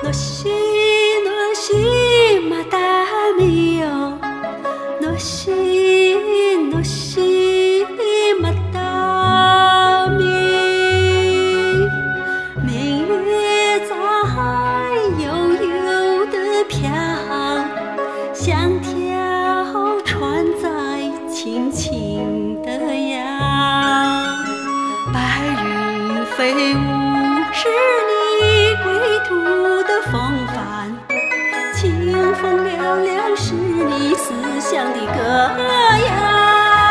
诺西诺西马达米哟，诺西诺西马达米，明月在悠悠地飘，像条船在轻轻地摇，白云飞舞是你归途的风帆，清风嘹亮是你思乡的歌谣。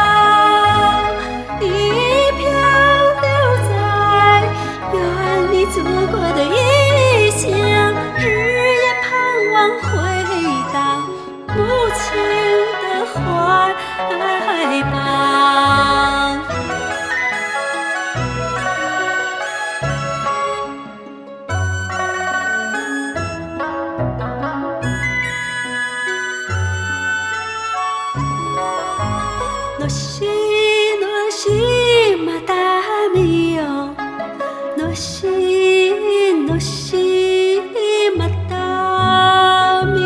你漂流在远离祖国的异乡，日夜盼望回到母亲的怀抱。诺西诺西马达米哟，诺西诺西马达米，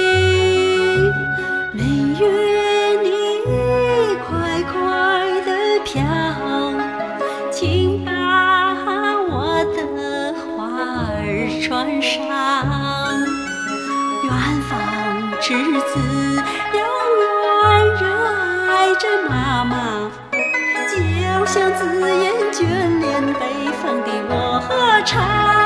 明月你快快地飘，请把我的花儿穿上，远方之子永远热爱着妈妈，就像自言眷恋北方的我唱。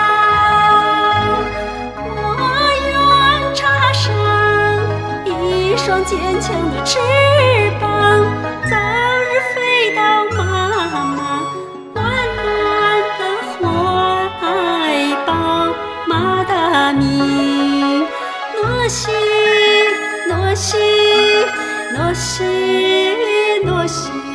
我愿插上一双坚强的翅膀，早日飞到妈妈温暖的怀抱。马达米，诺西诺西诺西诺西。